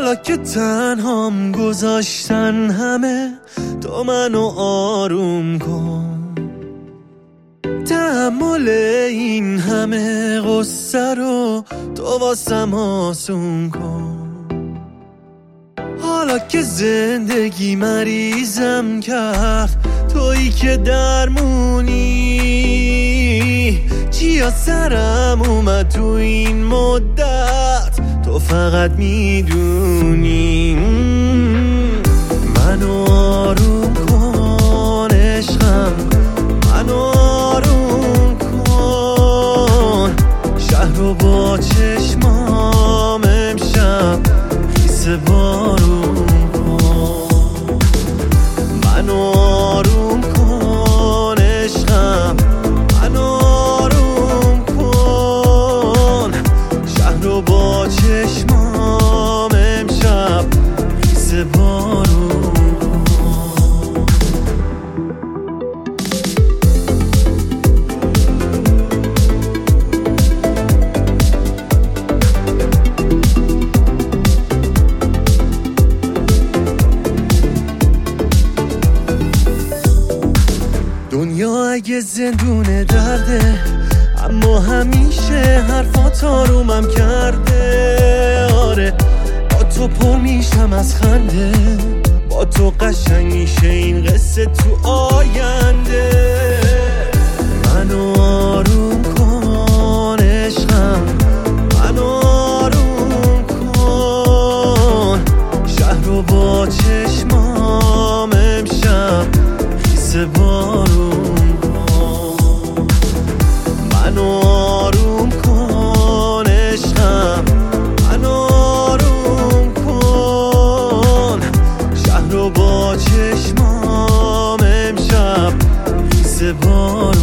حالا که تنهام گذاشتن همه، تو منو آروم کن. تحمل این همه غصه رو تو واسم آسون کن. حالا که زندگی مریضم کرد، تویی که درمونی. چیا سرم اومد تو این مدت، تو فقط میدونی. منو آروم کن عشقم، منو آروم کن. شهر رو با چشمام امشب خیس بارون کن. منو آروم کن عشقم، منو آروم کن. شهر رو با چشمام امشب خیس بارون کن. دنیا اگه زندون درده، اما همیشه حرفات آرومم کرده. آره با تو پر میشم از خنده، با تو قشنگ میشه این قصه تو آینده. منو آروم کن عشقم، منو آروم کن. شهر رو با چشمام امشب خیس بارون کن. منو آروم کن عشقم، منو آروم کن. شهر رو با چشمام امشب خیس بارون